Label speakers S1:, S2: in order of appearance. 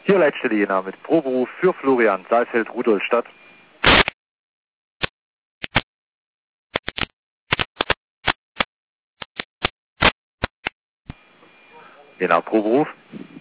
S1: Hier Leitstelle Jena mit Proberuf für Florian Saalfeld-Rudolstadt. Jena Proberuf.